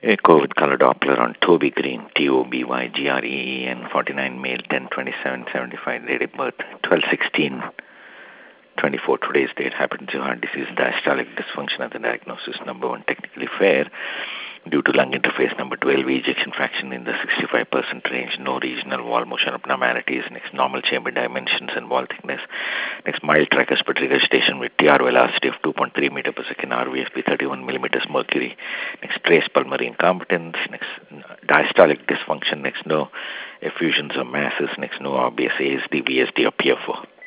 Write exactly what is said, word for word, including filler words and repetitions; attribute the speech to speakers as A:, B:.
A: Echo with color Doppler on Toby Green, T O B Y G R E E N, forty-nine male, ten twenty-seven seventy-five, date of birth, twelve sixteen twenty-four. Today's date. Happened to heart disease, diastolic dysfunction at the diagnosis. Number one, technically fair. Due to lung interface, number twelve, ejection fraction in the sixty-five percent range. No regional wall motion abnormalities. Next, normal chamber dimensions and wall thickness. Next, mild tricuspid regurgitation with T R velocity of two point three meter per second, R V F P thirty-one millimeters mercury. Next, trace pulmonary incompetence. Next, diastolic dysfunction. Next, no effusions or masses. Next, no obvious A S D, V S D, or P F O.